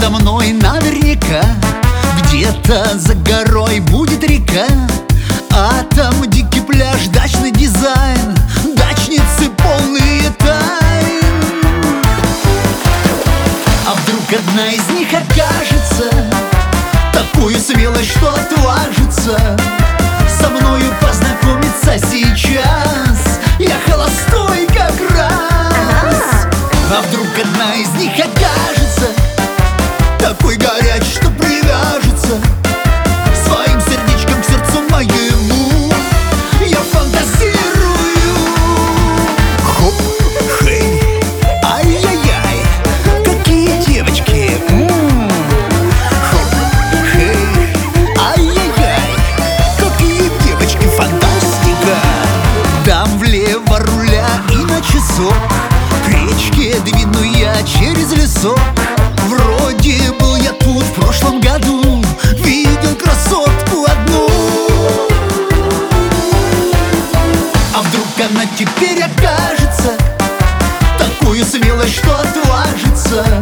Подо мной наверняка где-то за горой будет река, а там дикий пляж, дачный дизайн, дачницы полные тайн. А вдруг одна из них окажется такую смелой, что отважится со мною познакомиться сейчас? Я холостой как раз. А вдруг одна из них окажется такой горячий, что привяжется своим сердечком к сердцу моему. Я фантазирую. Хоп, хей, ай-яй-яй, какие девочки. Хоп, хей, ай-яй-яй, какие девочки, фантастика. Дам влево руля и на часок к речке двину я через лесок. Вроде был я тут в прошлом году, видел красотку одну. А вдруг она теперь окажется такую смелой, что отважится